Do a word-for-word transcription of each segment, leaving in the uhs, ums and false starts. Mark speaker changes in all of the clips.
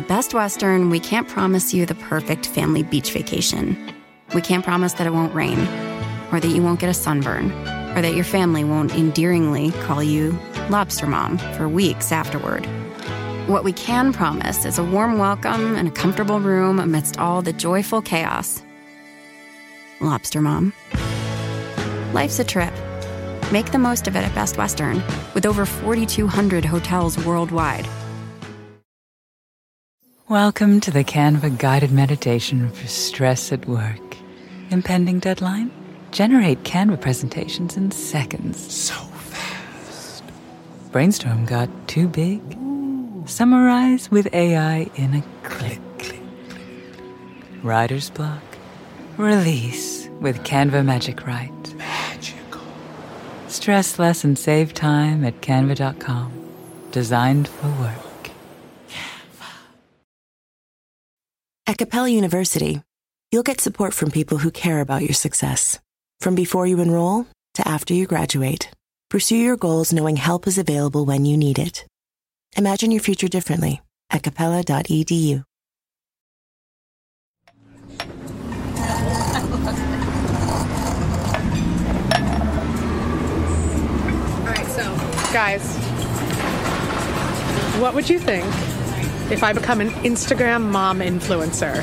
Speaker 1: At Best Western, we can't promise you the perfect family beach vacation. We can't promise that it won't rain, or that you won't get a sunburn, or that your family won't endearingly call you Lobster Mom for weeks afterward. What we can promise is a warm welcome and a comfortable room amidst all the joyful chaos. Lobster Mom. Life's a trip. Make the most of it at Best Western, with over forty-two hundred hotels worldwide.
Speaker 2: Welcome to the Canva guided meditation for stress at work. Impending deadline? Generate Canva presentations in seconds.
Speaker 3: So fast.
Speaker 2: Brainstorm got too big? Ooh. Summarize with A I in a click. click, click. Writer's block? Release with Canva Magic Write.
Speaker 3: Magical.
Speaker 2: Stress less and save time at canva dot com. Designed for work.
Speaker 4: At Capella University, you'll get support from people who care about your success. From before you enroll to after you graduate, pursue your goals knowing help is available when you need it. Imagine your future differently at capella dot e d u.
Speaker 5: All right, so, guys, what would you think if I become an Instagram mom influencer?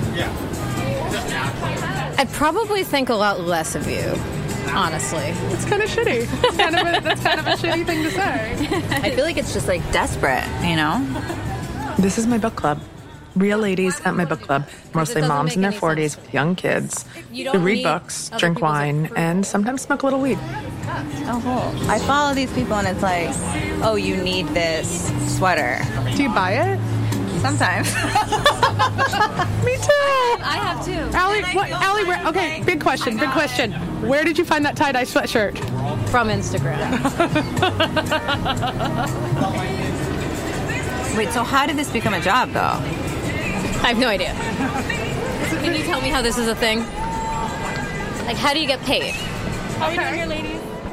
Speaker 6: I'd probably think a lot less of you, honestly.
Speaker 5: It's kind of shitty. It's kind of a, that's kind of a shitty thing to say.
Speaker 7: I feel like it's just like desperate, you know?
Speaker 8: This is my book club. Real ladies at my book club, mostly moms in their forties with young kids who read books, drink wine, and sometimes smoke a little weed.
Speaker 7: Oh, cool. I follow these people and it's like, oh, you need this sweater.
Speaker 5: Do you buy it?
Speaker 7: Sometimes.
Speaker 5: Me too.
Speaker 6: I have too.
Speaker 5: Allie, what, Allie, where, okay, big question, big question. Where did you find that tie-dye sweatshirt?
Speaker 6: From Instagram.
Speaker 7: Wait, so how did this become a job, though?
Speaker 6: I have no idea. Can you tell me how this is a thing? Like, how do you get paid? How are you doing here, ladies?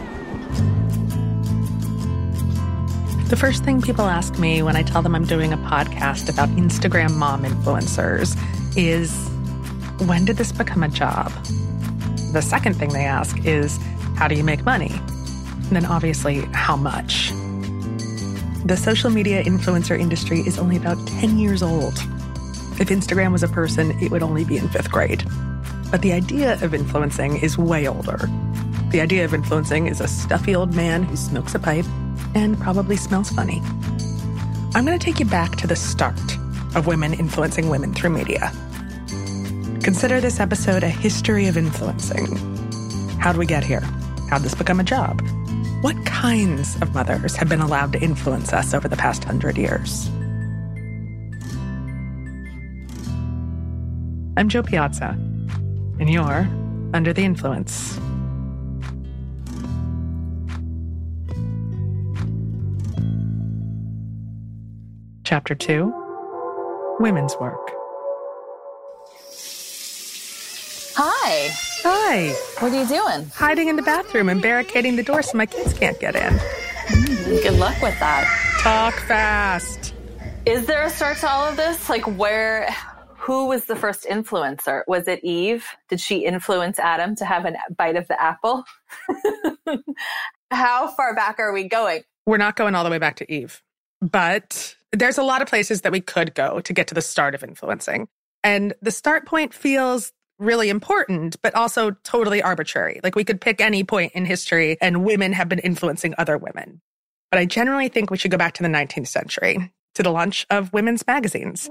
Speaker 8: The first thing people ask me when I tell them I'm doing a podcast about Instagram mom influencers is, when did this become a job? The second thing they ask is, how do you make money? And then obviously, how much? The social media influencer industry is only about ten years old. If Instagram was a person, it would only be in fifth grade. But the idea of influencing is way older. The idea of influencing is a stuffy old man who smokes a pipe and probably smells funny. I'm going to take you back to the start of women influencing women through media. Consider this episode a history of influencing. How'd we get here? How'd this become a job? What kinds of mothers have been allowed to influence us over the past hundred years? I'm Jo Piazza, and you're Under the Influence. Chapter two, Women's Work.
Speaker 7: Hi.
Speaker 8: Hi.
Speaker 7: What are you doing?
Speaker 8: Hiding in the bathroom and barricading the door so my kids can't get in.
Speaker 7: Mm, good luck with that.
Speaker 8: Talk fast.
Speaker 7: Is there a start to all of this? Like, where, who was the first influencer? Was it Eve? Did she influence Adam to have a bite of the apple? How far back are we going?
Speaker 8: We're not going all the way back to Eve, but there's a lot of places that we could go to get to the start of influencing. And the start point feels really important, but also totally arbitrary. Like, we could pick any point in history and women have been influencing other women. But I generally think we should go back to the nineteenth century, to the launch of women's magazines.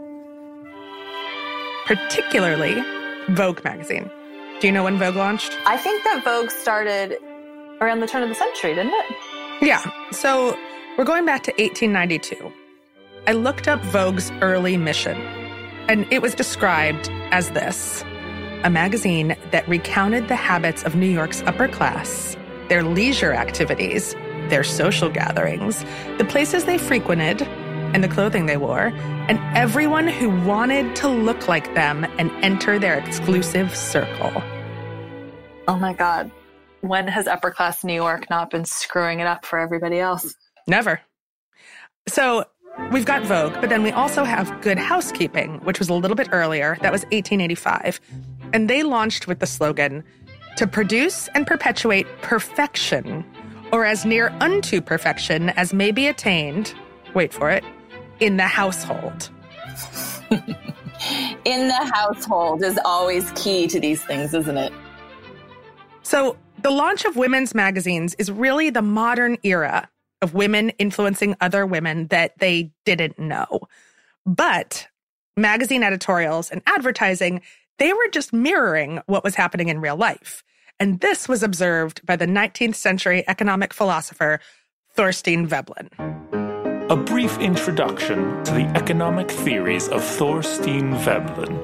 Speaker 8: Particularly Vogue magazine. Do you know when Vogue launched?
Speaker 7: I think that Vogue started around the turn of the century, didn't it?
Speaker 8: Yeah. So we're going back to eighteen ninety-two. I looked up Vogue's early mission, and it was described as this: a magazine that recounted the habits of New York's upper class, their leisure activities, their social gatherings, the places they frequented, and the clothing they wore, and everyone who wanted to look like them and enter their exclusive circle.
Speaker 7: Oh my God. When has upper class New York not been screwing it up for everybody else?
Speaker 8: Never. So we've got Vogue, but then we also have Good Housekeeping, which was a little bit earlier. That was eighteen eighty-five. And they launched with the slogan, to produce and perpetuate perfection, or as near unto perfection as may be attained, wait for it, in the household.
Speaker 7: In the household is always key to these things, isn't it?
Speaker 8: So the launch of women's magazines is really the modern era of women influencing other women that they didn't know. But magazine editorials and advertising, they were just mirroring what was happening in real life. And this was observed by the nineteenth century economic philosopher Thorstein Veblen.
Speaker 3: A brief introduction to the economic theories of Thorstein Veblen.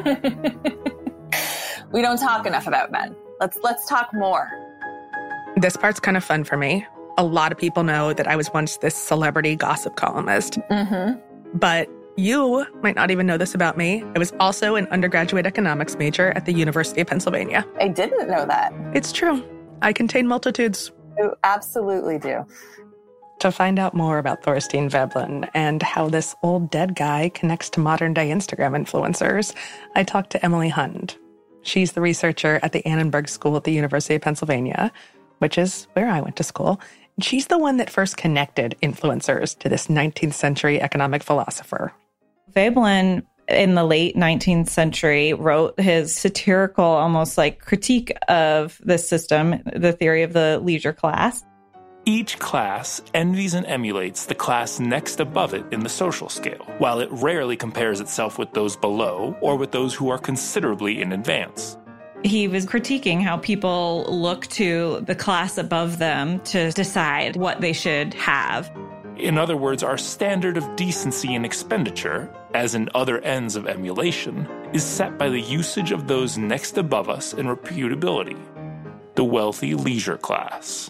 Speaker 7: We don't talk enough about men. Let's let's talk more.
Speaker 8: This part's kind of fun for me. A lot of people know that I was once this celebrity gossip columnist.
Speaker 7: Mm-hmm.
Speaker 8: But you might not even know this about me. I was also an undergraduate economics major at the University of Pennsylvania.
Speaker 7: I didn't know that.
Speaker 8: It's true. I contain multitudes.
Speaker 7: You absolutely do.
Speaker 8: To find out more about Thorstein Veblen and how this old dead guy connects to modern-day Instagram influencers, I talked to Emily Hund. She's the researcher at the Annenberg School at the University of Pennsylvania, which is where I went to school. And she's the one that first connected influencers to this nineteenth century economic philosopher.
Speaker 9: Veblen, in the late nineteenth century, wrote his satirical, almost like critique of this system, the theory of the leisure class.
Speaker 3: Each class envies and emulates the class next above it in the social scale, while it rarely compares itself with those below or with those who are considerably in advance.
Speaker 9: He was critiquing how people look to the class above them to decide what they should have.
Speaker 3: In other words, our standard of decency and expenditure, as in other ends of emulation, is set by the usage of those next above us in reputability, the wealthy leisure class.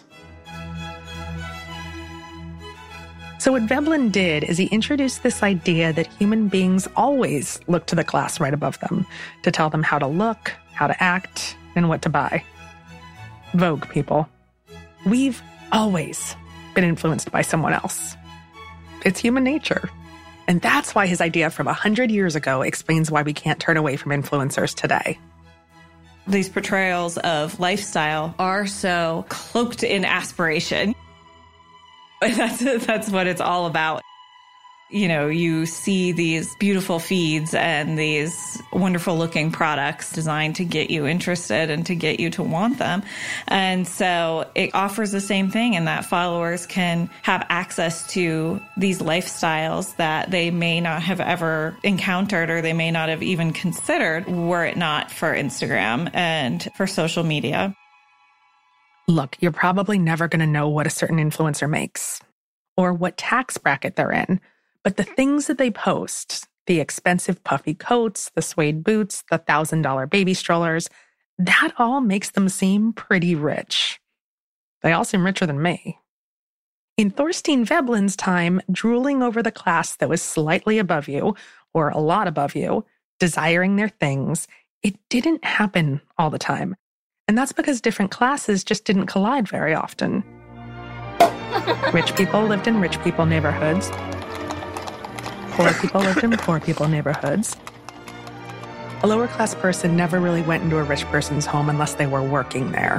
Speaker 8: So what Veblen did is he introduced this idea that human beings always look to the class right above them to tell them how to look, how to act, and what to buy. Vogue, people. We've always been influenced by someone else. It's human nature. And that's why his idea from one hundred years ago explains why we can't turn away from influencers today.
Speaker 9: These portrayals of lifestyle are so cloaked in aspiration. That's, that's what it's all about. You know, you see these beautiful feeds and these wonderful looking products designed to get you interested and to get you to want them. And so it offers the same thing in that followers can have access to these lifestyles that they may not have ever encountered or they may not have even considered were it not for Instagram and for social media.
Speaker 8: Look, you're probably never going to know what a certain influencer makes or what tax bracket they're in. But the things that they post, the expensive puffy coats, the suede boots, the one thousand dollars baby strollers, that all makes them seem pretty rich. They all seem richer than me. In Thorstein Veblen's time, drooling over the class that was slightly above you, or a lot above you, desiring their things, it didn't happen all the time. And that's because different classes just didn't collide very often. Rich people lived in rich people neighborhoods. Poor people lived in poor people neighborhoods. A lower class person never really went into a rich person's home unless they were working there.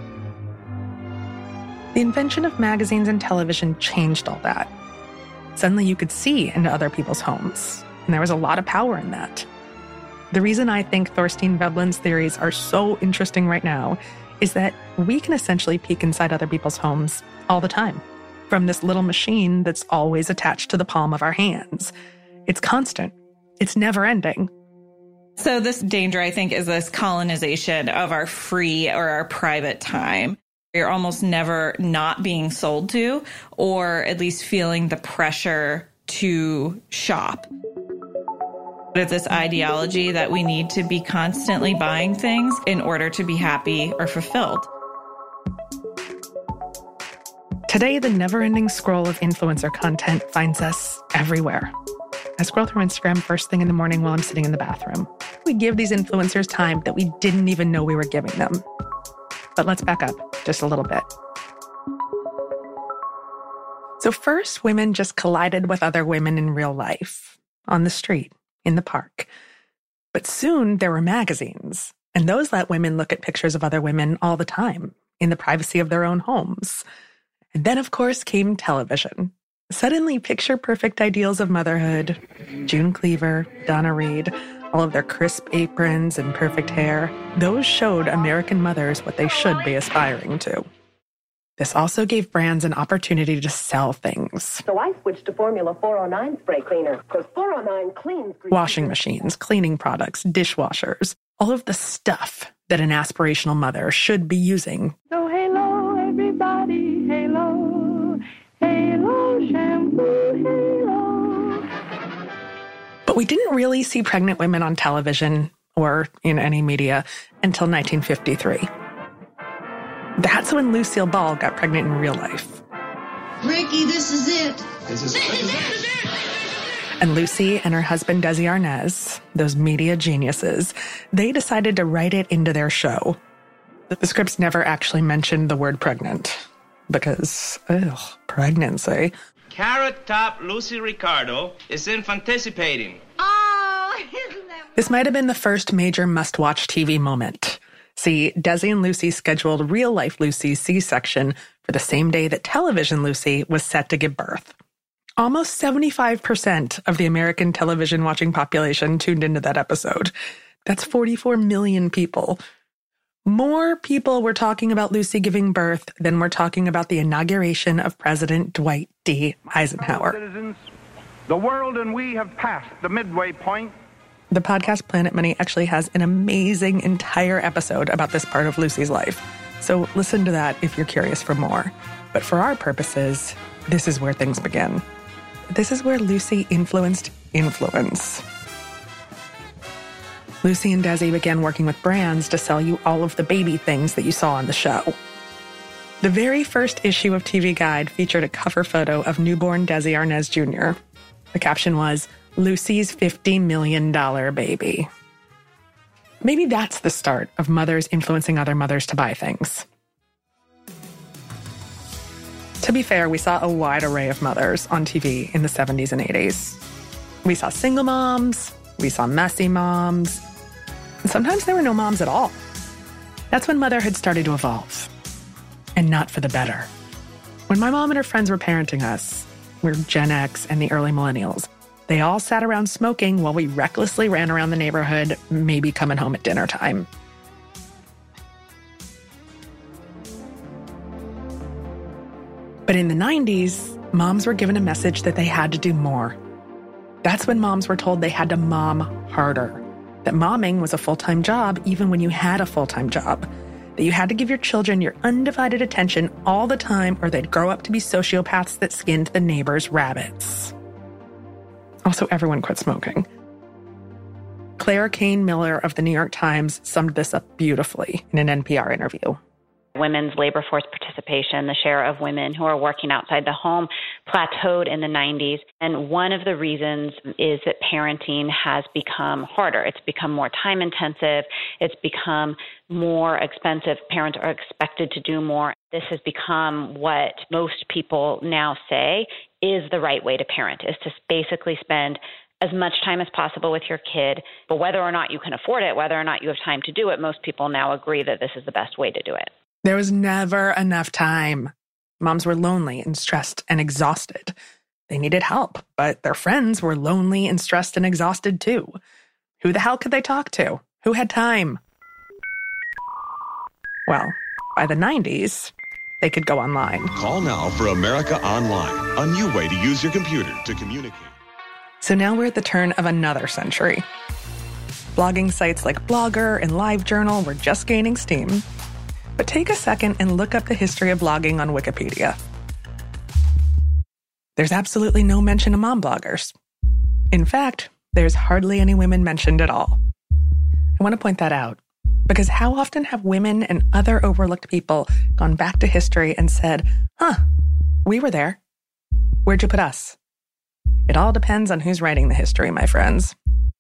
Speaker 8: The invention of magazines and television changed all that. Suddenly you could see into other people's homes, and there was a lot of power in that. The reason I think Thorstein Veblen's theories are so interesting right now is that we can essentially peek inside other people's homes all the time from this little machine that's always attached to the palm of our hands. It's constant. It's never ending.
Speaker 9: So this danger, I think, is this colonization of our free or our private time. You're almost never not being sold to, or at least feeling the pressure to shop. It's this ideology that we need to be constantly buying things in order to be happy or fulfilled.
Speaker 8: Today, the never-ending scroll of influencer content finds us everywhere. I scroll through Instagram first thing in the morning while I'm sitting in the bathroom. We give these influencers time that we didn't even know we were giving them. But let's back up just a little bit. So first, women just collided with other women in real life, on the street, in the park. But soon there were magazines, and those let women look at pictures of other women all the time, in the privacy of their own homes. And then, of course, came television. Suddenly, picture-perfect ideals of motherhood, June Cleaver, Donna Reed, all of their crisp aprons and perfect hair, those showed American mothers what they should be aspiring to. This also gave brands an opportunity to sell things.
Speaker 10: So I switched to Formula four oh nine spray cleaner, because four oh nine cleans...
Speaker 8: Washing machines, cleaning products, dishwashers, all of the stuff that an aspirational mother should be using.
Speaker 11: So halo, everybody, halo, halo, shampoo, halo.
Speaker 8: But we didn't really see pregnant women on television or in any media until nineteen fifty-three. That's when Lucille Ball got pregnant in real life.
Speaker 12: Ricky, this is it.
Speaker 13: This is, this is it.
Speaker 8: And Lucy and her husband, Desi Arnaz, those media geniuses, they decided to write it into their show. The scripts never actually mentioned the word pregnant because, ugh, pregnancy.
Speaker 14: Carrot Top Lucy Ricardo is infanticipating.
Speaker 12: Oh, isn't that...
Speaker 8: This might have been the first major must-watch T V moment. See, Desi and Lucy scheduled real-life Lucy's C-section for the same day that television Lucy was set to give birth. Almost seventy-five percent of the American television-watching population tuned into that episode. That's forty-four million people. More people were talking about Lucy giving birth than were talking about the inauguration of President Dwight D. Eisenhower.
Speaker 15: Citizens, the world and we have passed the midway point.
Speaker 8: The podcast Planet Money actually has an amazing entire episode about this part of Lucy's life. So listen to that if you're curious for more. But for our purposes, this is where things begin. This is where Lucy influenced influence. Lucy and Desi began working with brands to sell you all of the baby things that you saw on the show. The very first issue of T V Guide featured a cover photo of newborn Desi Arnaz Junior The caption was, Lucy's fifty million dollars baby. Maybe that's the start of mothers influencing other mothers to buy things. To be fair, we saw a wide array of mothers on T V in the seventies and eighties. We saw single moms, we saw messy moms, and sometimes there were no moms at all. That's when motherhood started to evolve, and not for the better. When my mom and her friends were parenting us, we're Gen X and the early millennials, they all sat around smoking while we recklessly ran around the neighborhood, maybe coming home at dinner time. But in the nineties, moms were given a message that they had to do more. That's when moms were told they had to mom harder, that momming was a full-time job even when you had a full-time job, that you had to give your children your undivided attention all the time or they'd grow up to be sociopaths that skinned the neighbor's rabbits. Also, everyone quit smoking. Claire Kane Miller of the New York Times summed this up beautifully in an N P R interview.
Speaker 16: Women's labor force participation, the share of women who are working outside the home plateaued in the nineties. And one of the reasons is that parenting has become harder. It's become more time intensive. It's become more expensive. Parents are expected to do more. This has become what most people now say is the right way to parent, is to basically spend as much time as possible with your kid. But whether or not you can afford it, whether or not you have time to do it, most people now agree that this is the best way to do it.
Speaker 8: There was never enough time. Moms were lonely and stressed and exhausted. They needed help, but their friends were lonely and stressed and exhausted too. Who the hell could they talk to? Who had time? Well, by the nineties, they could go online.
Speaker 17: Call now for America Online, a new way to use your computer to communicate.
Speaker 8: So now we're at the turn of another century. Blogging sites like Blogger and LiveJournal were just gaining steam. But take a second and look up the history of blogging on Wikipedia. There's absolutely no mention of mom bloggers. In fact, there's hardly any women mentioned at all. I want to point that out, because how often have women and other overlooked people gone back to history and said, huh, we were there. Where'd you put us? It all depends on who's writing the history, my friends.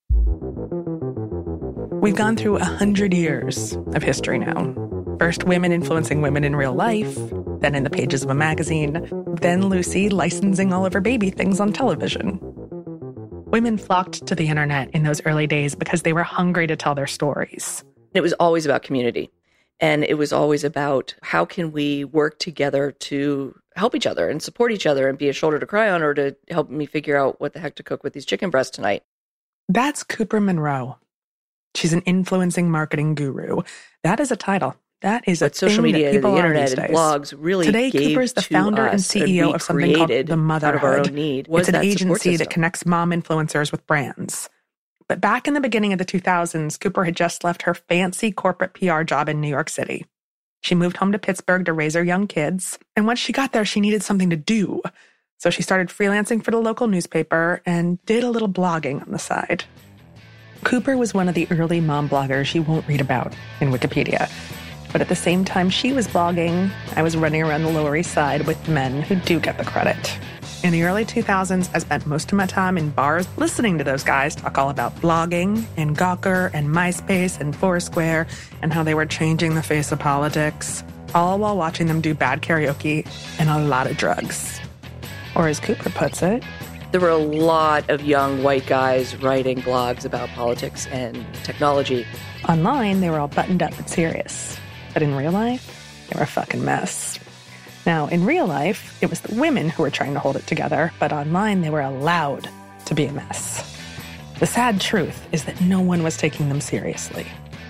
Speaker 8: We've gone through a hundred years of history now. First, women influencing women in real life, then in the pages of a magazine, then Lucy licensing all of her baby things on television. Women flocked to the internet in those early days because they were hungry to tell their stories.
Speaker 18: It was always about community. And it was always about how can we work together to help each other and support each other and be a shoulder to cry on, or to help me figure out what the heck to cook with these chicken breasts tonight.
Speaker 8: That's Cooper Monroe. She's an influencing marketing guru. That is a title. That is a
Speaker 18: but social
Speaker 8: thing
Speaker 18: media,
Speaker 8: that people
Speaker 18: the
Speaker 8: are
Speaker 18: internet,
Speaker 8: these
Speaker 18: and
Speaker 8: days.
Speaker 18: blogs really
Speaker 8: Today,
Speaker 18: gave
Speaker 8: Cooper's the
Speaker 18: to
Speaker 8: founder and
Speaker 18: us,
Speaker 8: C E O
Speaker 18: and
Speaker 8: of something called The
Speaker 18: Out of our
Speaker 8: Motherhood.
Speaker 18: own need.
Speaker 8: It's an
Speaker 18: that
Speaker 8: agency that connects mom influencers with brands. But back in the beginning of the two thousands, Cooper had just left her fancy corporate P R job in New York City. She moved home to Pittsburgh to raise her young kids, and once she got there, she needed something to do. So she started freelancing for the local newspaper and did a little blogging on the side. Cooper was one of the early mom bloggers you won't read about in Wikipedia. But at the same time she was blogging, I was running around the Lower East Side with men who do get the credit. In the early two thousands, I spent most of my time in bars listening to those guys talk all about blogging and Gawker and MySpace and Foursquare and how they were changing the face of politics, all while watching them do bad karaoke and a lot of drugs. Or as Cooper puts it,
Speaker 18: there were a lot of young white guys writing blogs about politics and technology.
Speaker 8: Online, they were all buttoned up and serious. But in real life, they were a fucking mess. Now, in real life, it was the women who were trying to hold it together, but online they were allowed to be a mess. The sad truth is that no one was taking them seriously.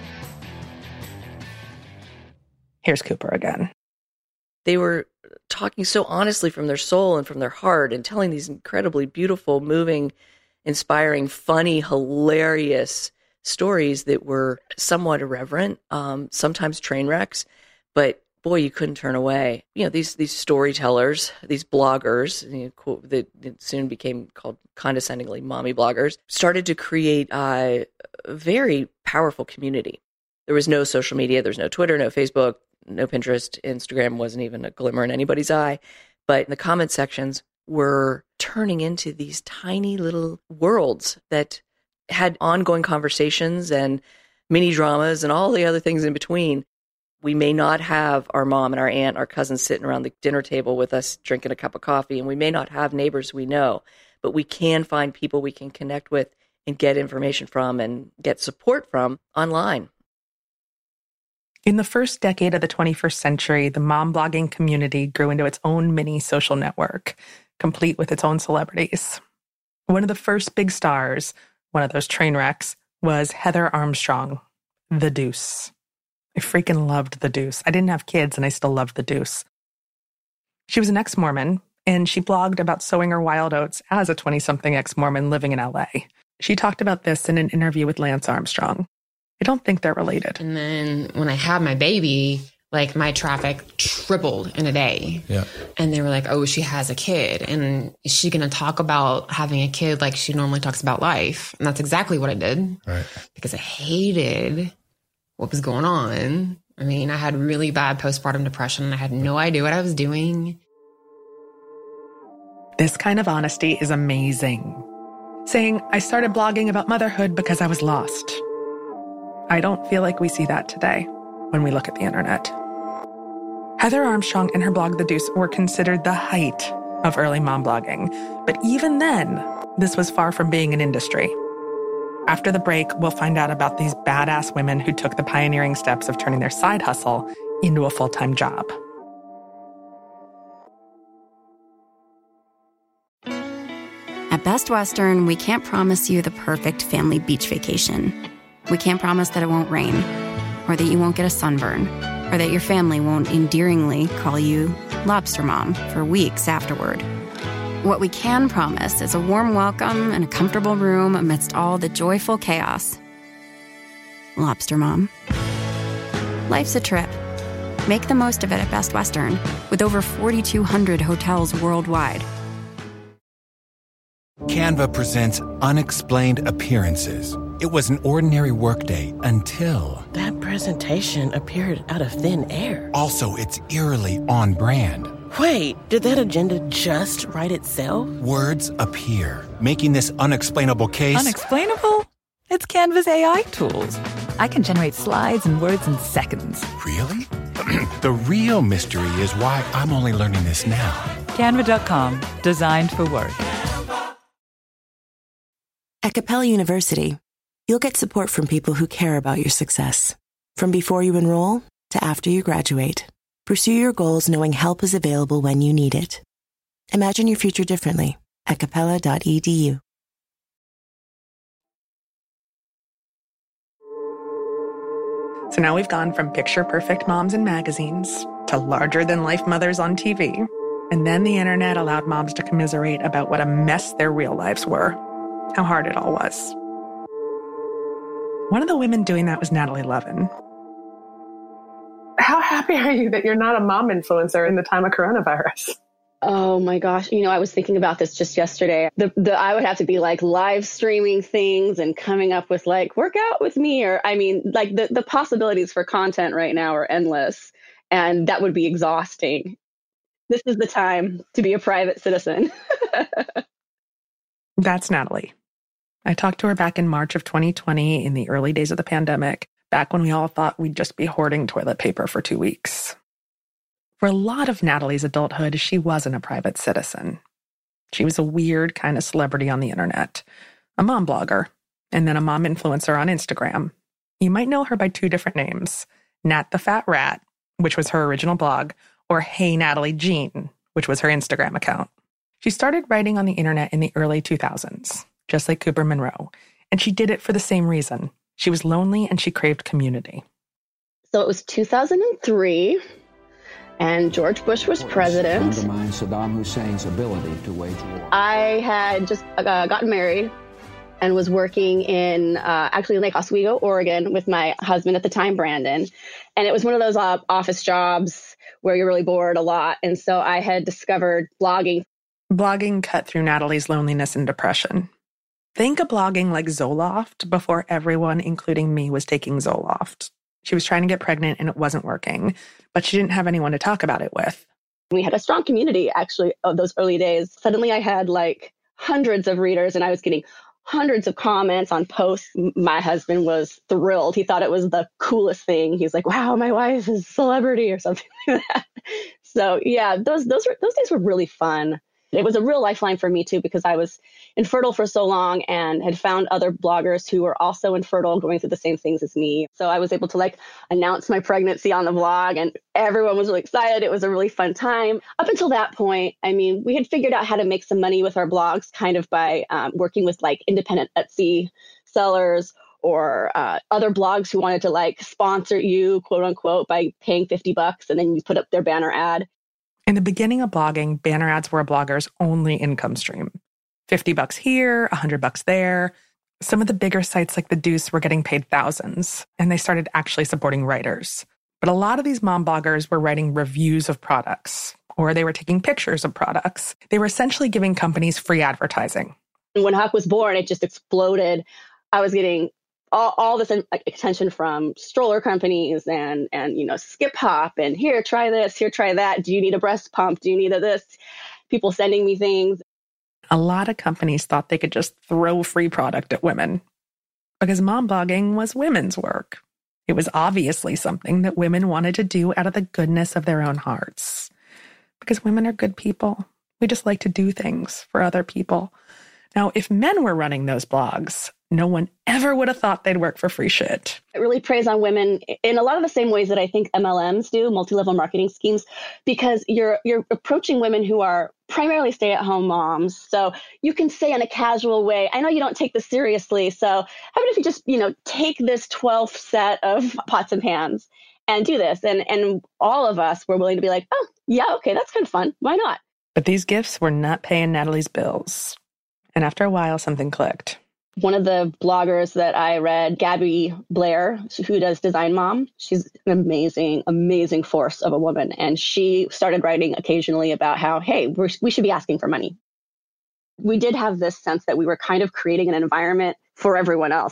Speaker 8: Here's Cooper again.
Speaker 18: They were talking so honestly from their soul and from their heart and telling these incredibly beautiful, moving, inspiring, funny, hilarious stories that were somewhat irreverent, um, sometimes train wrecks, but boy, you couldn't turn away. You know, these these storytellers, these bloggers, you know, that soon became called condescendingly mommy bloggers, started to create uh, a very powerful community. There was no social media. There was no Twitter, no Facebook, no Pinterest. Instagram wasn't even a glimmer in anybody's eye. But the comment sections were turning into these tiny little worlds that had ongoing conversations and mini dramas and all the other things in between. We may not have our mom and our aunt, our cousins sitting around the dinner table with us drinking a cup of coffee, and we may not have neighbors we know, but we can find people we can connect with and get information from and get support from online.
Speaker 8: In the first decade of the twenty-first century, the mom blogging community grew into its own mini social network, complete with its own celebrities. One of the first big stars, one of those train wrecks, was Heather Armstrong, the Deuce. I freaking loved the Deuce. I didn't have kids, and I still loved the Deuce. She was an ex-Mormon, and she blogged about sowing her wild oats as a twenty-something ex-Mormon living in L A. She talked about this in an interview with Lance Armstrong. I don't think they're related.
Speaker 19: And then when I had my baby, like my traffic tripled in a day.
Speaker 20: Yeah.
Speaker 19: And they were like, oh, she has a kid. And is she going to talk about having a kid like she normally talks about life? And that's exactly what I did.
Speaker 20: Right.
Speaker 19: Because I hated what was going on. I mean, I had really bad postpartum depression. I had no idea what I was doing.
Speaker 8: This kind of honesty is amazing. Saying, I started blogging about motherhood because I was lost. I don't feel like we see that today when we look at the internet. Heather Armstrong and her blog, The Deuce, were considered the height of early mom blogging. But even then, this was far from being an industry. After the break, we'll find out about these badass women who took the pioneering steps of turning their side hustle into a full-time job.
Speaker 1: At Best Western, we can't promise you the perfect family beach vacation. We can't promise that it won't rain, or that you won't get a sunburn, or that your family won't endearingly call you Lobster Mom for weeks afterward. What we can promise is a warm welcome and a comfortable room amidst all the joyful chaos. Lobster Mom. Life's a trip. Make the most of it at Best Western, with over forty-two hundred hotels worldwide.
Speaker 21: Canva presents Unexplained Appearances. It was an ordinary workday until...
Speaker 22: That presentation appeared out of thin air.
Speaker 21: Also, it's eerily on brand.
Speaker 22: Wait, did that agenda just write itself?
Speaker 21: Words appear, making this unexplainable case...
Speaker 2: Unexplainable? It's Canva's A I tools. I can generate slides and words in seconds.
Speaker 21: Really? But The real mystery is why I'm only learning this now.
Speaker 2: Canva dot com, designed for work.
Speaker 4: At Capella University, you'll get support from people who care about your success. From before you enroll to after you graduate, pursue your goals knowing help is available when you need it. Imagine your future differently at capella dot e d u.
Speaker 8: So now we've gone from picture-perfect moms in magazines to larger-than-life mothers on T V. And then the internet allowed moms to commiserate about what a mess their real lives were, how hard it all was. One of the women doing that was Natalie Levin.
Speaker 5: How happy are you that you're not a mom influencer in the time of coronavirus?
Speaker 20: Oh my gosh. You know, I was thinking about this just yesterday. The, the, I would have to be like live streaming things and coming up with like, work out with me. Or, I mean, like the, the possibilities for content right now are endless. And that would be exhausting. This is the time to be a private citizen.
Speaker 8: That's Natalie. I talked to her back in March of twenty twenty in the early days of the pandemic, back when we all thought we'd just be hoarding toilet paper for two weeks. For a lot of Natalie's adulthood, she wasn't a private citizen. She was a weird kind of celebrity on the internet, a mom blogger, and then a mom influencer on Instagram. You might know her by two different names, Nat the Fat Rat, which was her original blog, or Hey Natalie Jean, which was her Instagram account. She started writing on the internet in the early two thousands, just like Cooper Monroe, and she did it for the same reason. She was lonely and she craved community.
Speaker 20: So it was two thousand three. And George Bush was president.
Speaker 23: Undermine Saddam Hussein's ability to wage war.
Speaker 20: I had just uh, gotten married and was working in uh, actually Lake Oswego, Oregon, with my husband at the time, Brandon. And it was one of those uh, office jobs where you're really bored a lot. And so I had discovered blogging.
Speaker 8: Blogging cut through Natalie's loneliness and depression. Think of blogging like Zoloft before everyone, including me, was taking Zoloft. She was trying to get pregnant and it wasn't working, but she didn't have anyone to talk about it with.
Speaker 20: We had a strong community, actually, of those early days. Suddenly I had like hundreds of readers and I was getting hundreds of comments on posts. My husband was thrilled. He thought it was the coolest thing. He's like, wow, my wife is a celebrity or something like that. So yeah, those, those, were, those days were really fun. It was a real lifeline for me, too, because I was infertile for so long and had found other bloggers who were also infertile going through the same things as me. So I was able to like announce my pregnancy on the blog and everyone was really excited. It was a really fun time. Up until that point, I mean, we had figured out how to make some money with our blogs kind of by um, working with like independent Etsy sellers or uh, other blogs who wanted to like sponsor you, quote unquote, by paying fifty bucks and then you put up their banner ad.
Speaker 8: In the beginning of blogging, banner ads were a blogger's only income stream. fifty bucks here, one hundred bucks there. Some of the bigger sites like The Deuce were getting paid thousands, and they started actually supporting writers. But a lot of these mom bloggers were writing reviews of products, or they were taking pictures of products. They were essentially giving companies free advertising.
Speaker 20: When Huck was born, it just exploded. I was getting all, all this attention from stroller companies and, and, you know, Skip Hop and here, try this, here, try that. Do you need a breast pump? Do you need a this? People sending me things.
Speaker 8: A lot of companies thought they could just throw free product at women because mom blogging was women's work. It was obviously something that women wanted to do out of the goodness of their own hearts because women are good people. We just like to do things for other people. Now, if men were running those blogs, no one ever would have thought they'd work for free shit.
Speaker 20: It really preys on women in a lot of the same ways that I think M L Ms do, multi-level marketing schemes, because you're you're approaching women who are primarily stay-at-home moms. So you can say in a casual way, I know you don't take this seriously, so how about if you just, you know, take this twelfth set of pots and pans and do this? And and all of us were willing to be like, oh, yeah, okay, that's kind of fun. Why not?
Speaker 8: But these gifts were not paying Natalie's bills. And after a while, something clicked.
Speaker 20: One of the bloggers that I read, Gabby Blair, who does Design Mom, she's an amazing, amazing force of a woman. And she started writing occasionally about how, hey, we're, we should be asking for money. We did have this sense that we were kind of creating an environment for everyone else.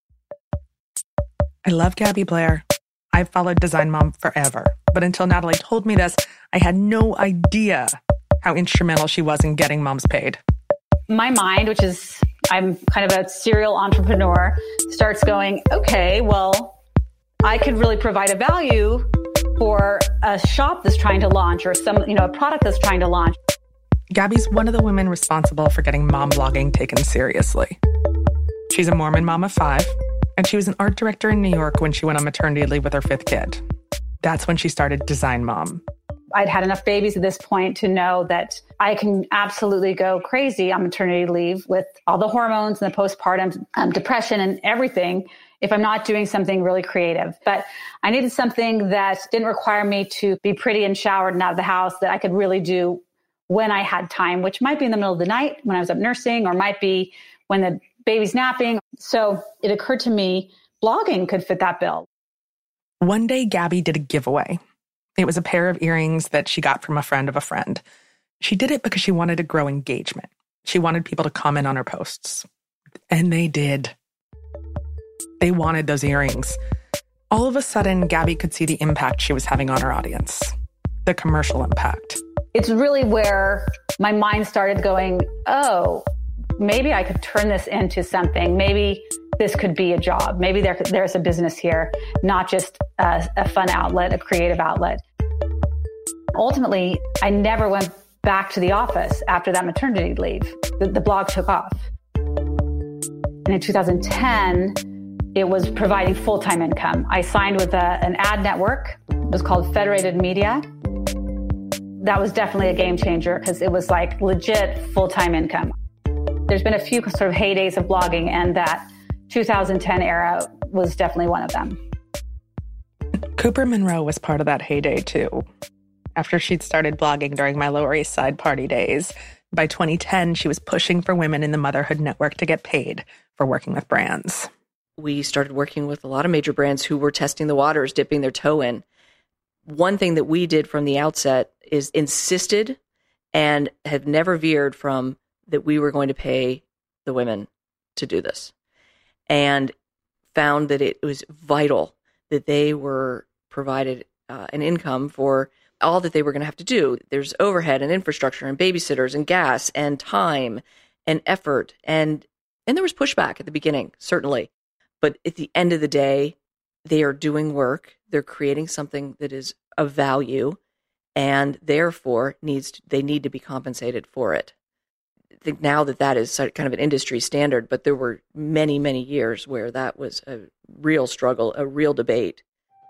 Speaker 8: I love Gabby Blair. I've followed Design Mom forever. But until Natalie told me this, I had no idea how instrumental she was in getting moms paid.
Speaker 24: My mind, which is, I'm kind of a serial entrepreneur, starts going, okay, well, I could really provide a value for a shop that's trying to launch or some, you know, a product that's trying to launch.
Speaker 8: Gabby's one of the women responsible for getting mom blogging taken seriously. She's a Mormon mom of five, and she was an art director in New York when she went on maternity leave with her fifth kid. That's when she started Design Mom.
Speaker 24: I'd had enough babies at this point to know that I can absolutely go crazy on maternity leave with all the hormones and the postpartum um, depression and everything if I'm not doing something really creative. But I needed something that didn't require me to be pretty and showered and out of the house, that I could really do when I had time, which might be in the middle of the night when I was up nursing, or might be when the baby's napping. So it occurred to me blogging could fit that bill.
Speaker 8: One day, Gabby did a giveaway. It was a pair of earrings that she got from a friend of a friend. She did it because she wanted to grow engagement. She wanted people to comment on her posts. And they did. They wanted those earrings. All of a sudden, Gabby could see the impact she was having on her audience. The commercial impact.
Speaker 24: It's really where my mind started going, oh, maybe I could turn this into something. Maybe this could be a job. Maybe there, there's a business here, not just a, a fun outlet, a creative outlet. Ultimately, I never went back to the office after that maternity leave. The, the blog took off. And in two thousand ten, it was providing full-time income. I signed with a, an ad network. It was called Federated Media. That was definitely a game changer because it was like legit full-time income. There's been a few sort of heydays of blogging, and that two thousand ten era was definitely one of them.
Speaker 8: Cooper Monroe was part of that heyday too. After she'd started blogging during my Lower East Side party days, by twenty ten, she was pushing for women in the motherhood network to get paid for working with brands.
Speaker 18: We started working with a lot of major brands who were testing the waters, dipping their toe in. One thing that we did from the outset is insisted and have never veered from that we were going to pay the women to do this, and found that it was vital that they were provided uh, an income for all that they were going to have to do. There's overhead and infrastructure and babysitters and gas and time and effort. And, and there was pushback at the beginning, certainly. But at the end of the day, they are doing work. They're creating something that is of value, and therefore needs to, they need to be compensated for it. I think now that that is kind of an industry standard, but there were many, many years where that was a real struggle, a real debate.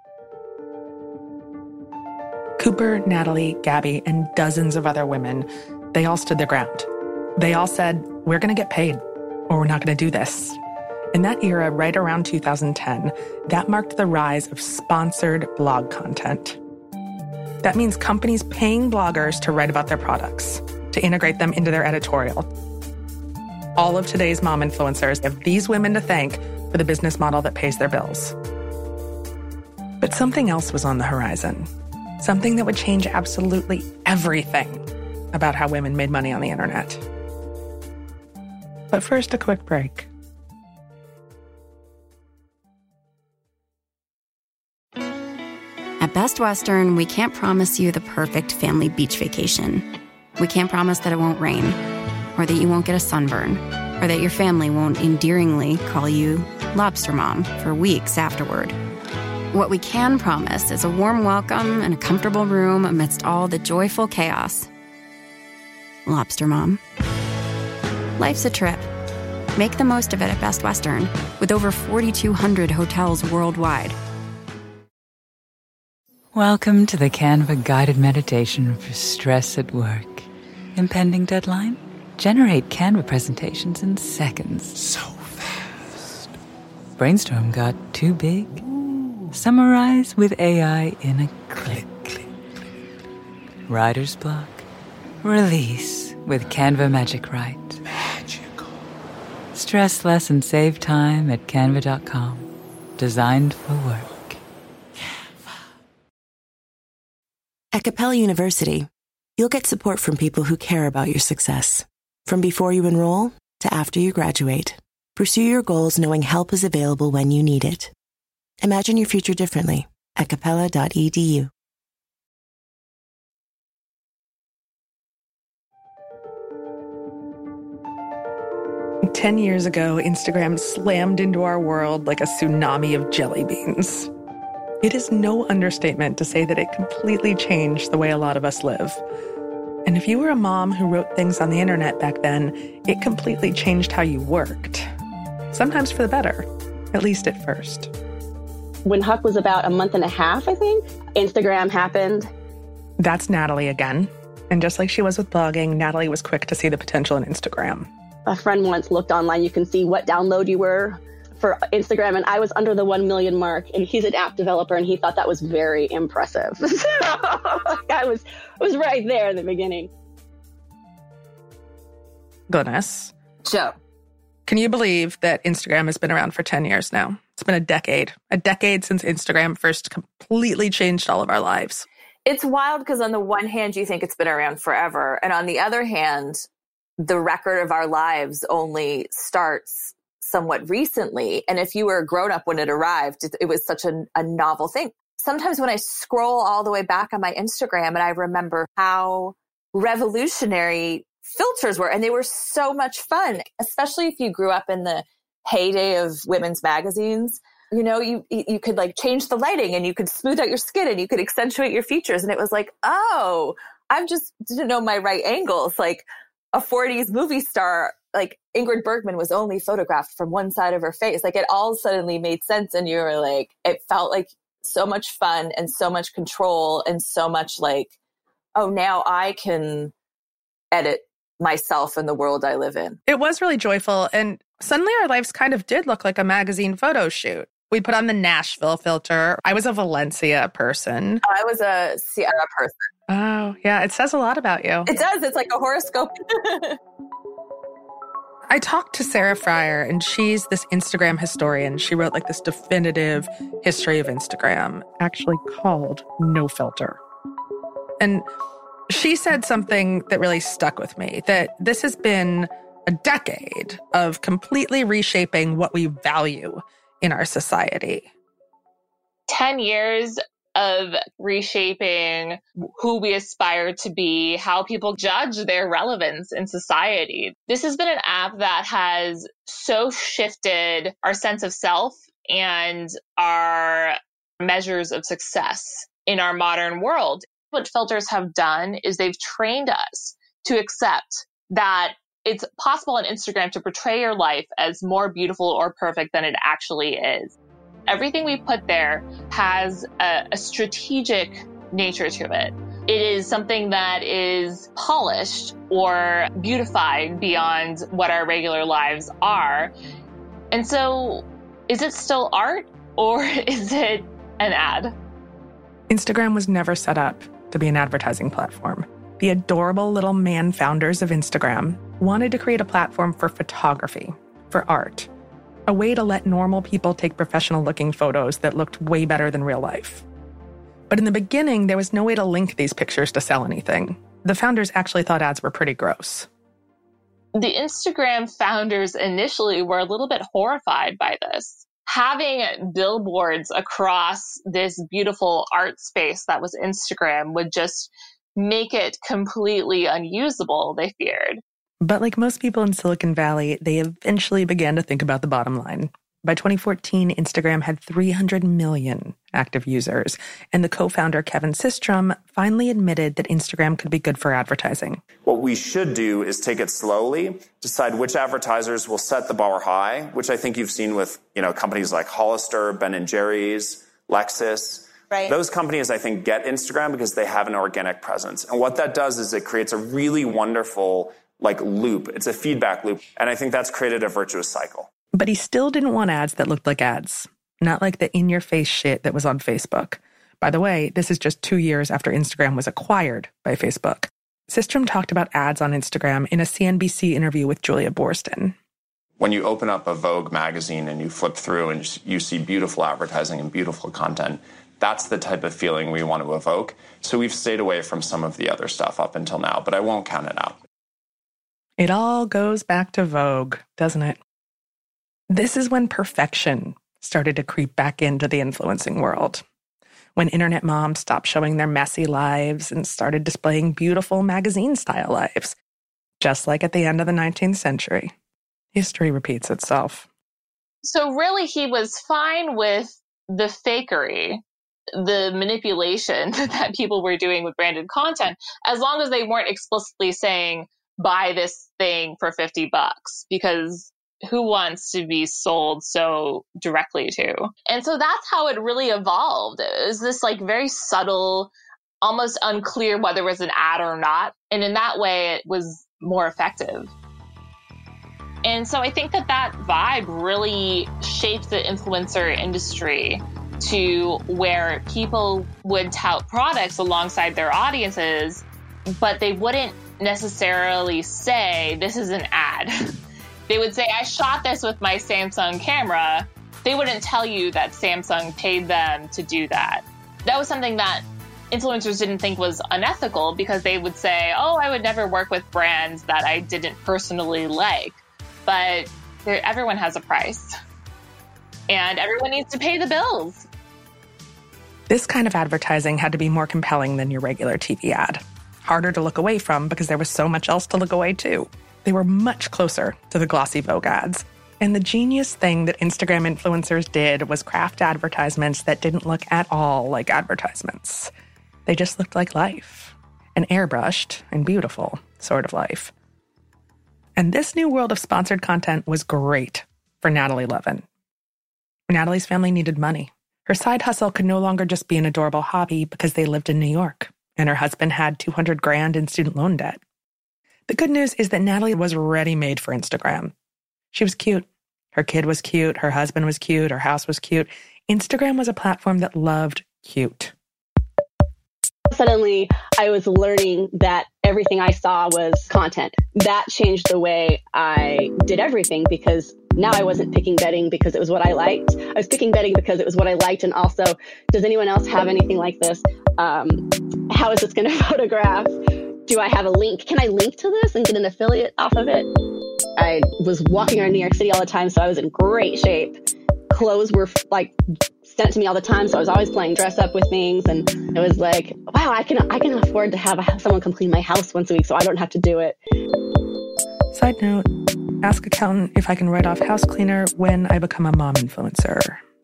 Speaker 8: Cooper, Natalie, Gabby, and dozens of other women, they all stood their ground. They all said, we're going to get paid, or we're not going to do this. In that era, right around two thousand ten, that marked the rise of sponsored blog content. That means companies paying bloggers to write about their products, to integrate them into their editorial. All of today's mom influencers have these women to thank for the business model that pays their bills. But something else was on the horizon. Something that would change absolutely everything about how women made money on the internet. But first, a quick break.
Speaker 1: At Best Western, we can't promise you the perfect family beach vacation. We can't promise that it won't rain, or that you won't get a sunburn, or that your family won't endearingly call you Lobster Mom for weeks afterward. What we can promise is a warm welcome and a comfortable room amidst all the joyful chaos. Lobster Mom. Life's a trip. Make the most of it at Best Western, with over forty-two hundred hotels worldwide.
Speaker 2: Welcome to the Canva guided meditation for stress at work. Impending deadline? Generate Canva presentations in seconds.
Speaker 21: So fast.
Speaker 2: Brainstorm got too big? Summarize with A I in a click, click, click. Writer's block? Release with Canva Magic Write.
Speaker 21: Magical.
Speaker 2: Stress less and save time at canva dot com. Designed for work.
Speaker 21: Canva.
Speaker 4: At Capella University, you'll get support from people who care about your success. From before you enroll to after you graduate, pursue your goals knowing help is available when you need it. Imagine your future differently at capella dot e d u.
Speaker 8: Ten years ago, Instagram slammed into our world like a tsunami of jelly beans. It is no understatement to say that it completely changed the way a lot of us live. And if you were a mom who wrote things on the internet back then, it completely changed how you worked. Sometimes for the better, at least at first.
Speaker 20: When Huck was about a month and a half, I think, Instagram happened.
Speaker 8: That's Natalie again. And just like she was with blogging, Natalie was quick to see the potential in Instagram.
Speaker 20: A friend once looked online, you can see what download you were for Instagram, and I was under the one million mark, and he's an app developer, and he thought that was very impressive. So I was, was right there in the beginning.
Speaker 8: Goodness.
Speaker 3: Joe.
Speaker 8: Can you believe that Instagram has been around for ten years now? It's been a decade. A decade since Instagram first completely changed all of our lives.
Speaker 3: It's wild because on the one hand, you think it's been around forever. And on the other hand, the record of our lives only starts somewhat recently. And if you were a grown-up when it arrived, it, it was such a, a novel thing. Sometimes when I scroll all the way back on my Instagram and I remember how revolutionary filters were, and they were so much fun, especially if you grew up in the heyday of women's magazines. You know, you you could like change the lighting and you could smooth out your skin and you could accentuate your features. And it was like, oh, I just didn't know my right angles. Like a forties movie star, like Ingrid Bergman was only photographed from one side of her face. Like it all suddenly made sense. And you were like, it felt like so much fun and so much control and so much like, oh, now I can edit myself and the world I live in.
Speaker 8: It was really joyful. And suddenly our lives kind of did look like a magazine photo shoot. We put on the Nashville filter. I was a Valencia person.
Speaker 3: I was a Sierra person.
Speaker 8: Oh, yeah. It says a lot about you.
Speaker 3: It does. It's like a horoscope.
Speaker 8: I talked to Sarah Frier, and she's this Instagram historian. She wrote like this definitive history of Instagram, actually called No Filter. And she said something that really stuck with me, that this has been a decade of completely reshaping what we value in our society.
Speaker 6: ten years of reshaping who we aspire to be, how people judge their relevance in society. This has been an app that has so shifted our sense of self and our measures of success in our modern world. What filters have done is they've trained us to accept that it's possible on Instagram to portray your life as more beautiful or perfect than it actually is. Everything we put there has a, a strategic nature to it. It is something that is polished or beautified beyond what our regular lives are. And so, is it still art or is it an ad?
Speaker 8: Instagram was never set up to be an advertising platform. The adorable little man founders of Instagram wanted to create a platform for photography, for art, a way to let normal people take professional-looking photos that looked way better than real life. But in the beginning, there was no way to link these pictures to sell anything. The founders actually thought ads were pretty gross.
Speaker 6: The Instagram founders initially were a little bit horrified by this. Having billboards across this beautiful art space that was Instagram would just make it completely unusable, they feared.
Speaker 8: But like most people in Silicon Valley, they eventually began to think about the bottom line. By twenty fourteen, Instagram had three hundred million active users, and the co-founder Kevin Systrom finally admitted that Instagram could be good for advertising.
Speaker 7: What we should do is take it slowly, decide which advertisers will set the bar high, which I think you've seen with, you know, companies like Hollister, Ben and Jerry's, Lexus. Right. Those companies, I think, get Instagram because they have an organic presence. And what that does is it creates a really wonderful, like, loop. It's a feedback loop. And I think that's created a virtuous cycle.
Speaker 8: But he still didn't want ads that looked like ads. Not like the in-your-face shit that was on Facebook. By the way, this is just two years after Instagram was acquired by Facebook. Systrom talked about ads on Instagram in a C N B C interview with Julia Boorstin.
Speaker 7: When you open up a Vogue magazine and you flip through and you see beautiful advertising and beautiful content, that's the type of feeling we want to evoke. So we've stayed away from some of the other stuff up until now, but I won't count it out.
Speaker 8: It all goes back to Vogue, doesn't it? This is when perfection started to creep back into the influencing world. When internet moms stopped showing their messy lives and started displaying beautiful magazine-style lives. Just like at the end of the nineteenth century. History repeats itself.
Speaker 6: So really, he was fine with the fakery the manipulation that people were doing with branded content, as long as they weren't explicitly saying, buy this thing for fifty bucks, because who wants to be sold so directly to? And so that's how it really evolved. It was this like very subtle, almost unclear whether it was an ad or not. And in that way, it was more effective. And so I think that that vibe really shaped the influencer industry to where people would tout products alongside their audiences, but they wouldn't necessarily say, this is an ad. They would say, I shot this with my Samsung camera. They wouldn't tell you that Samsung paid them to do that. That was something that influencers didn't think was unethical, because they would say, oh, I would never work with brands that I didn't personally like. But everyone has a price, and everyone needs to pay the bills.
Speaker 8: This kind of advertising had to be more compelling than your regular T V ad. Harder to look away from because there was so much else to look away to. They were much closer to the glossy Vogue ads. And the genius thing that Instagram influencers did was craft advertisements that didn't look at all like advertisements. They just looked like life. An airbrushed and beautiful sort of life. And this new world of sponsored content was great for Natalie Levin. Natalie's family needed money. Her side hustle could no longer just be an adorable hobby because they lived in New York, and her husband had two hundred grand in student loan debt. The good news is that Natalie was ready-made for Instagram. She was cute. Her kid was cute. Her husband was cute. Her house was cute. Instagram was a platform that loved cute.
Speaker 20: Suddenly, I was learning that everything I saw was content. That changed the way I did everything, because now I wasn't picking bedding because it was what I liked. I was picking bedding because it was what I liked. And also, does anyone else have anything like this? Um, how is this going to photograph? Do I have a link? Can I link to this and get an affiliate off of it? I was walking around New York City all the time, so I was in great shape. Clothes were like sent to me all the time, so I was always playing dress up with things, and it was like, wow, I can I can afford to have someone come clean my house once a week, so I don't have to do it.
Speaker 8: Side note, ask accountant if I can write off house cleaner when I become a mom influencer.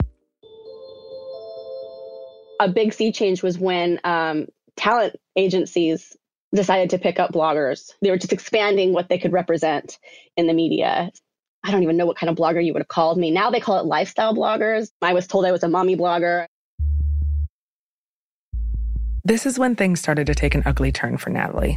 Speaker 20: A big sea change was when um, talent agencies decided to pick up bloggers. They were just expanding what they could represent in the media. I don't even know what kind of blogger you would have called me. Now they call it lifestyle bloggers. I was told I was a mommy blogger.
Speaker 8: This is when things started to take an ugly turn for Natalie.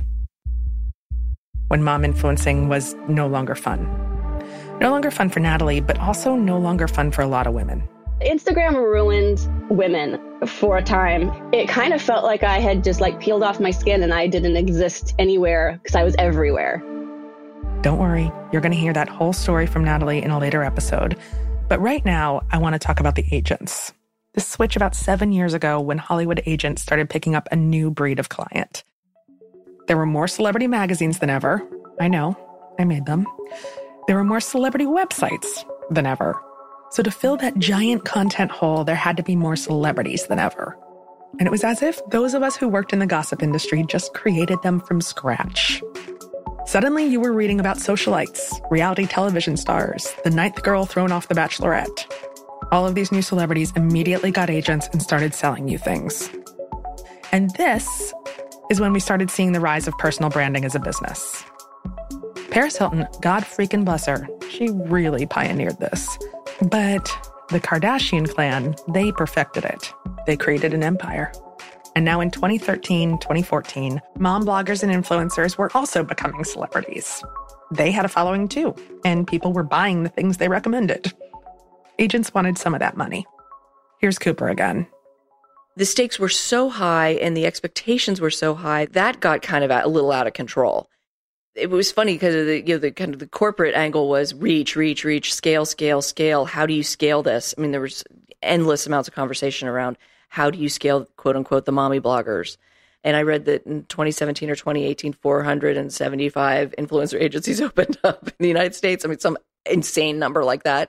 Speaker 8: When mom influencing was no longer fun. No longer fun for Natalie, but also no longer fun for a lot of women.
Speaker 20: Instagram ruined women for a time. It kind of felt like I had just like peeled off my skin and I didn't exist anywhere because I was everywhere.
Speaker 8: Don't worry, you're going to hear that whole story from Natalie in a later episode. But right now, I want to talk about the agents. This switch about seven years ago when Hollywood agents started picking up a new breed of client. There were more celebrity magazines than ever. I know, I made them. There were more celebrity websites than ever. So to fill that giant content hole, there had to be more celebrities than ever. And it was as if those of us who worked in the gossip industry just created them from scratch. Suddenly, you were reading about socialites, reality television stars, the ninth girl thrown off The Bachelorette. All of these new celebrities immediately got agents and started selling you things. And this is when we started seeing the rise of personal branding as a business. Paris Hilton, God freaking bless her, she really pioneered this. But the Kardashian clan, they perfected it. They created an empire. And now in twenty thirteen, twenty fourteen, mom bloggers and influencers were also becoming celebrities. They had a following too, and people were buying the things they recommended. Agents wanted some of that money. Here's Cooper again.
Speaker 18: The stakes were so high and the expectations were so high, that got kind of a little out of control. It was funny because of the, you know, the kind of the corporate angle was reach, reach, reach, scale, scale, scale. How do you scale this? I mean, there was endless amounts of conversation around how do you scale, quote unquote, the mommy bloggers. And I read that in twenty seventeen or twenty eighteen, four hundred seventy-five influencer agencies opened up in the United States. I mean, some insane number like that.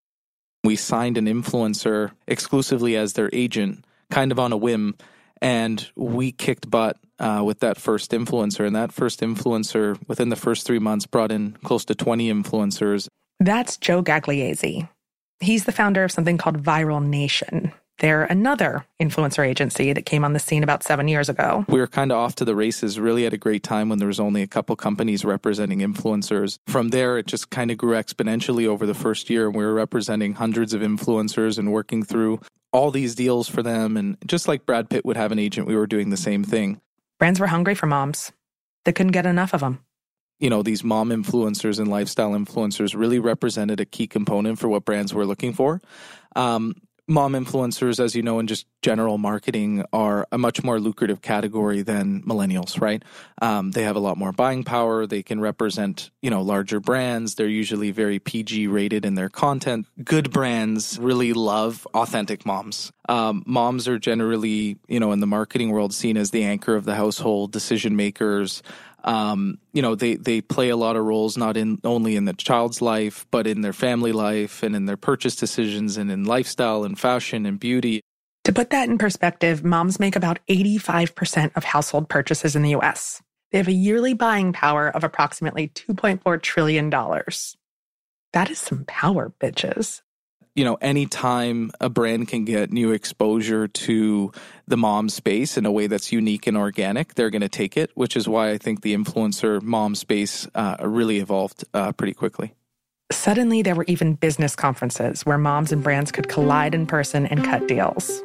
Speaker 9: We signed an influencer exclusively as their agent, kind of on a whim, and we kicked butt uh, with that first influencer. And that first influencer, within the first three months, brought in close to twenty influencers.
Speaker 8: That's Joe Gagliese. He's the founder of something called Viral Nation. They're another influencer agency that came on the scene about seven years ago.
Speaker 9: We were kind of off to the races really at a great time when there was only a couple companies representing influencers. From there, it just kind of grew exponentially over the first year. And we were representing hundreds of influencers and working through all these deals for them. And just like Brad Pitt would have an agent, we were doing the same thing.
Speaker 8: Brands were hungry for moms. They couldn't get enough of them.
Speaker 9: You know, these mom influencers and lifestyle influencers really represented a key component for what brands were looking for. Um, Mom influencers, as you know, in just general marketing, are a much more lucrative category than millennials, right? Um, they have a lot more buying power. They can represent, you know, larger brands. They're usually very P G rated in their content. Good brands really love authentic moms. Um, moms are generally, you know, in the marketing world seen as the anchor of the household, decision makers. Um, you know, they, they play a lot of roles, not in only in the child's life, but in their family life and in their purchase decisions and in lifestyle and fashion and beauty.
Speaker 8: To put that in perspective, moms make about eighty-five percent of household purchases in the U S. They have a yearly buying power of approximately two point four trillion dollars. That is some power, bitches.
Speaker 9: You know, anytime a brand can get new exposure to the mom space in a way that's unique and organic, they're going to take it, which is why I think the influencer mom space uh, really evolved uh, pretty quickly.
Speaker 8: Suddenly, there were even business conferences where moms and brands could collide in person and cut deals.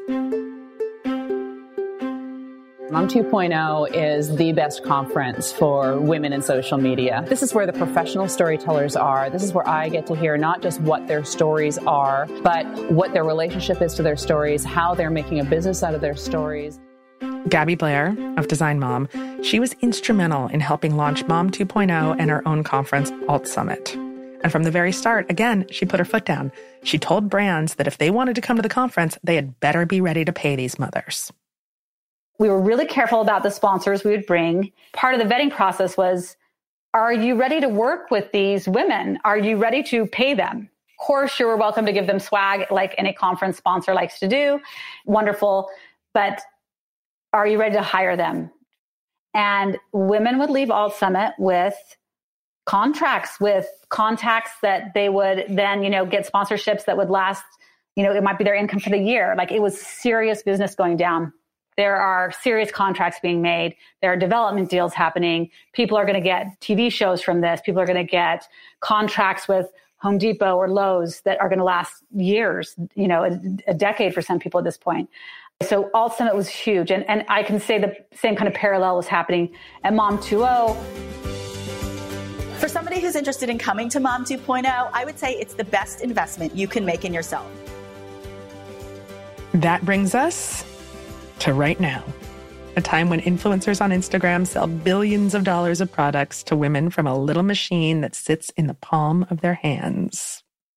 Speaker 10: Mom two point oh is the best conference for women in social media. This is where the professional storytellers are. This is where I get to hear not just what their stories are, but what their relationship is to their stories, how they're making a business out of their stories.
Speaker 8: Gabby Blair of Design Mom, she was instrumental in helping launch Mom two point oh and her own conference, Alt Summit. And from the very start, again, she put her foot down. She told brands that if they wanted to come to the conference, they had better be ready to pay these mothers.
Speaker 24: We were really careful about the sponsors we would bring. Part of the vetting process was, are you ready to work with these women? Are you ready to pay them? Of course, you were welcome to give them swag like any conference sponsor likes to do. Wonderful. But are you ready to hire them? And women would leave Alt Summit with contracts, with contacts that they would then, you know, get sponsorships that would last, you know, it might be their income for the year. Like, it was serious business going down. There are serious contracts being made. There are development deals happening. People are going to get T V shows from this. People are going to get contracts with Home Depot or Lowe's that are going to last years, you know, a, a decade for some people at this point. So Alt Summit was huge. And, and I can say the same kind of parallel was happening at Mom two point oh.
Speaker 11: For somebody who's interested in coming to Mom two point oh, I would say it's the best investment you can make in yourself.
Speaker 8: That brings us to right now, a time when influencers on Instagram sell billions of dollars of products to women from a little machine that sits in the palm of their hands.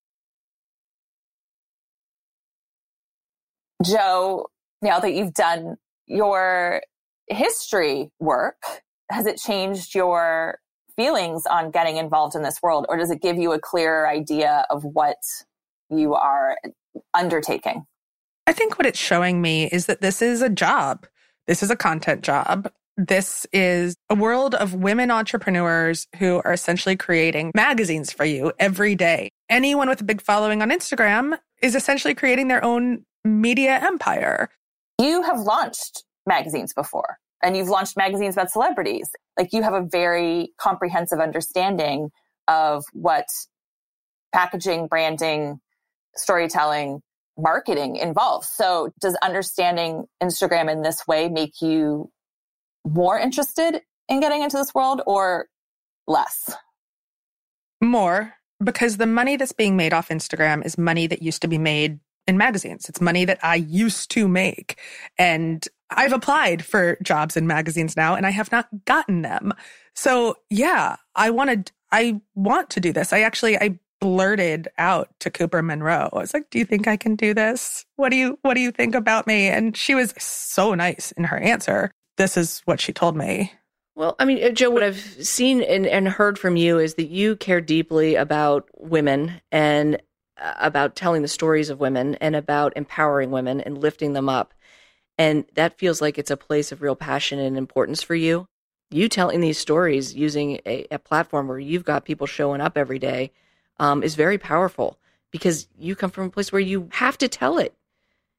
Speaker 3: Joe, now that you've done your history work, has it changed your feelings on getting involved in this world, or does it give you a clearer idea of what you are undertaking?
Speaker 8: I think what it's showing me is that this is a job. This is a content job. This is a world of women entrepreneurs who are essentially creating magazines for you every day. Anyone with a big following on Instagram is essentially creating their own media empire.
Speaker 3: You have launched magazines before, and you've launched magazines about celebrities. Like, you have a very comprehensive understanding of what packaging, branding, storytelling, marketing involves. So does understanding Instagram in this way make you more interested in getting into this world, or less?
Speaker 8: More, because the money that's being made off Instagram is money that used to be made in magazines. It's money that I used to make. And I've applied for jobs in magazines now, and I have not gotten them. So yeah, I wanted, I want to do this. I actually, I blurted out to Cooper Monroe. I was like, do you think I can do this? What do you, what do you think about me? And she was so nice in her answer. This is what she told me.
Speaker 18: Well, I mean, Joe, what I've seen and, and heard from you is that you care deeply about women and uh, about telling the stories of women and about empowering women and lifting them up. And that feels like it's a place of real passion and importance for you. You telling these stories using a, a platform where you've got people showing up every day um, is very powerful, because you come from a place where you have to tell it.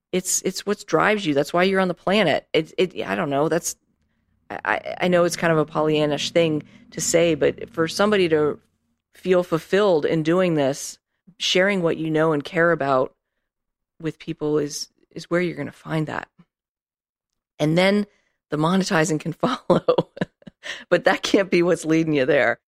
Speaker 18: It's it's what drives you. That's why you're on the planet. It, it I don't know. That's I, I know it's kind of a Pollyannish thing to say, but for somebody to feel fulfilled in doing this, sharing what you know and care about with people is is where you're going to find that. And then the monetizing can follow. But that can't be what's leading you there.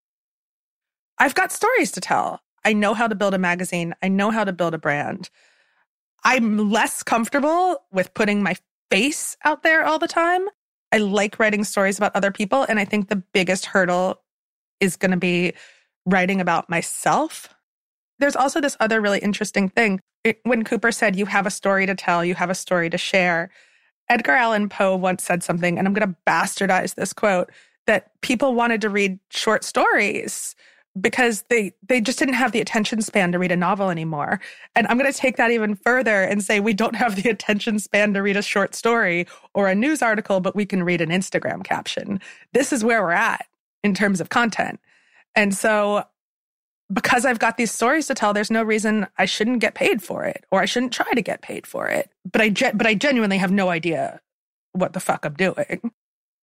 Speaker 8: I've got stories to tell. I know how to build a magazine. I know how to build a brand. I'm less comfortable with putting my face out there all the time. I like writing stories about other people. And I think the biggest hurdle is going to be writing about myself. There's also this other really interesting thing. It, when Cooper said, you have a story to tell, you have a story to share, Edgar Allan Poe once said something, and I'm going to bastardize this quote, that people wanted to read short stories because they they just didn't have the attention span to read a novel anymore. And I'm going to take that even further and say we don't have the attention span to read a short story or a news article, but we can read an Instagram caption. This is where we're at in terms of content. And so because I've got these stories to tell, there's no reason I shouldn't get paid for it, or I shouldn't try to get paid for it. But I ge- but I genuinely have no idea what the fuck I'm doing.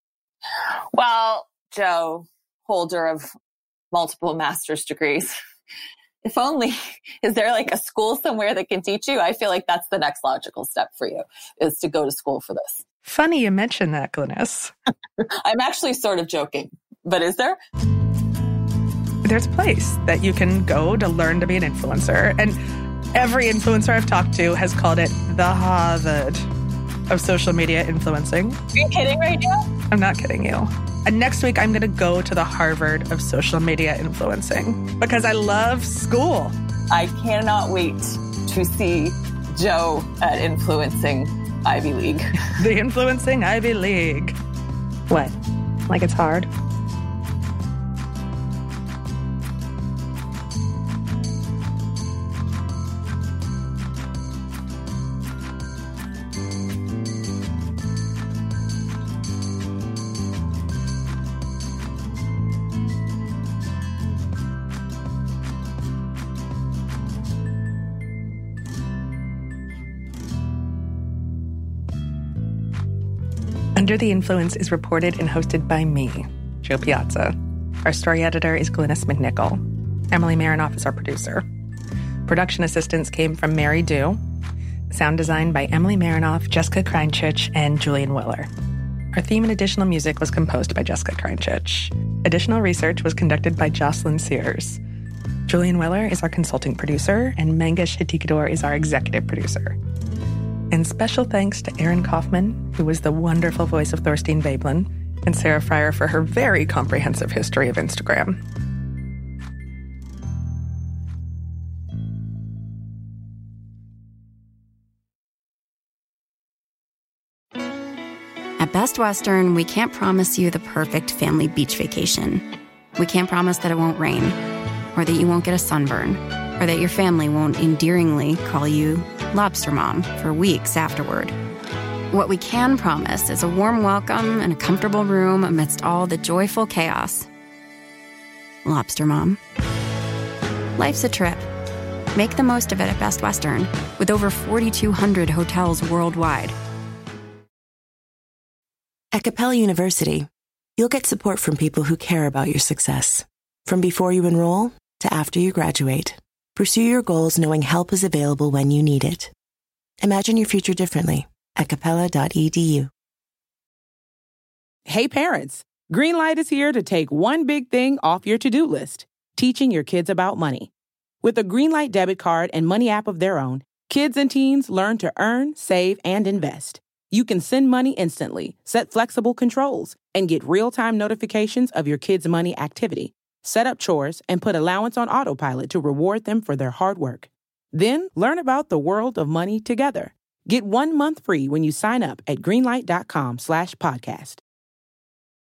Speaker 3: Well, Joe, holder of multiple master's degrees, if only, is there like a school somewhere that can teach you? I feel like that's the next logical step for you, is to go to school for this.
Speaker 8: Funny you mention that, Glynis.
Speaker 3: I'm actually sort of joking, but is there?
Speaker 8: There's a place that you can go to learn to be an influencer. And every influencer I've talked to has called it the Harvard of social media influencing.
Speaker 3: Are you kidding right now?
Speaker 8: I'm not kidding you. And next week, I'm going to go to the Harvard of social media influencing because I love school.
Speaker 3: I cannot wait to see Joe at Influencing Ivy League.
Speaker 8: The Influencing Ivy League. What? Like it's hard? Under the Influence is reported and hosted by me, Joe Piazza. Our story editor is Glynis McNichol. Emily Marinoff is our producer. Production assistance came from Mary Dew. Sound design by Emily Marinoff, Jessica Kreinchich, and Julian Willer. Our theme and additional music was composed by Jessica Kreinchich. Additional research was conducted by Jocelyn Sears. Julian Willer is our consulting producer, and Mangesh Hatikador is our executive producer. And special thanks to Aaron Kaufman, who was the wonderful voice of Thorstein Veblen, and Sarah Fryer for her very comprehensive history of Instagram.
Speaker 1: At Best Western, we can't promise you the perfect family beach vacation. We can't promise that it won't rain, or that you won't get a sunburn, or that your family won't endearingly call you Lobster Mom for weeks afterward. What we can promise is a warm welcome and a comfortable room amidst all the joyful chaos. Lobster Mom. Life's a trip. Make the most of it at Best Western, with over forty-two hundred hotels worldwide.
Speaker 4: At Capella University, you'll get support from people who care about your success. From before you enroll to after you graduate, pursue your goals knowing help is available when you need it. Imagine your future differently at capella dot e d u.
Speaker 12: Hey parents, Greenlight is here to take one big thing off your to-do list, teaching your kids about money. With a Greenlight debit card and money app of their own, kids and teens learn to earn, save, and invest. You can send money instantly, set flexible controls, and get real-time notifications of your kids' money activity. Set up chores, and put allowance on autopilot to reward them for their hard work. Then learn about the world of money together. Get one month free when you sign up at greenlight dot com slash podcast.